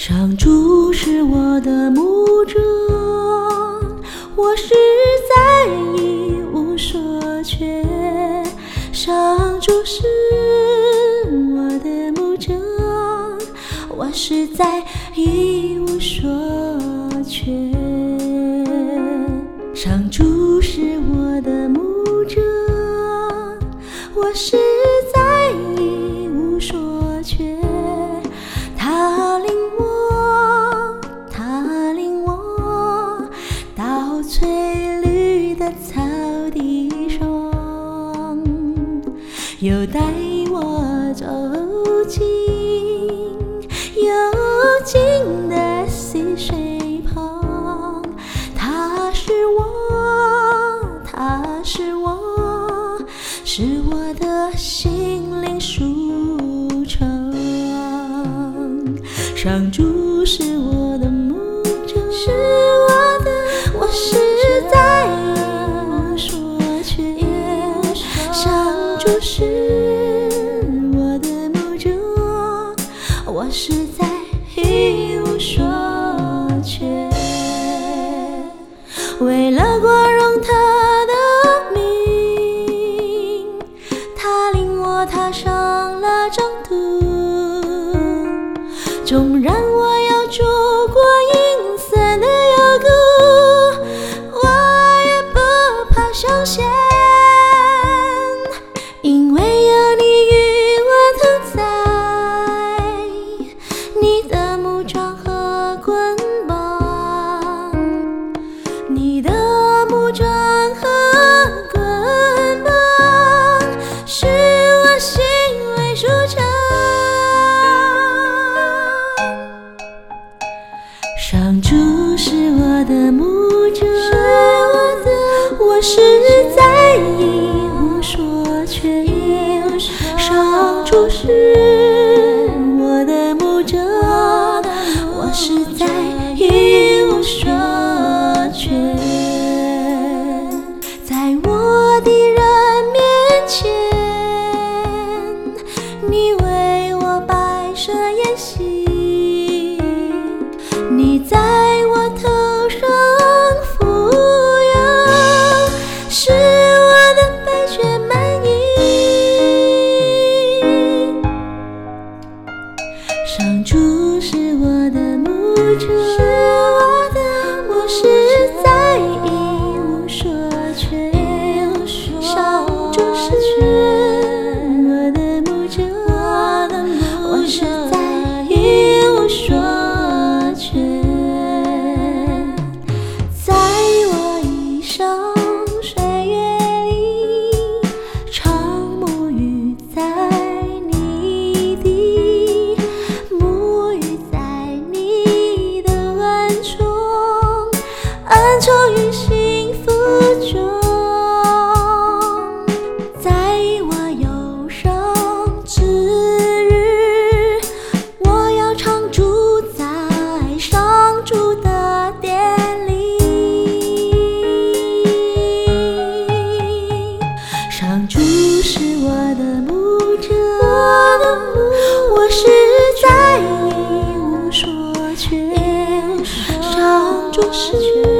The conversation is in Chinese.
上主是我的牧者，我实在一无所缺。上主是我的牧者，我实在一无所缺。上主是我的牧者，我实在一无所缺。他领我到翠绿的草地上，又带我走进幽静的溪水旁。他是我的心灵舒畅。上主是我的牧者，我实在一无所缺。上主是我的牧者，我实在一无所缺。为了光荣他的名，他领我踏上了征途。纵然我要走过阴森的幽谷，我也不怕凶险，因为有你与我同在。你的牧杖和棍棒，你的牧杖和棍棒，使我心为舒畅。上主是我的牧者，我实在一无所缺。上主是我的牧者，我实在一无所缺。在我的人面前，你为我摆设筵席，你在我头上抚养，使我的悲觉满意。上主是我的牧者，我实在一无所缺。上主是我的牧者，我实在一无所缺。在我一生岁月里，常沐浴在你的恩宠与幸福中。在我忧伤之日，我要常住在上主的殿里。上主是我的牧者，我实在一无所缺。上主是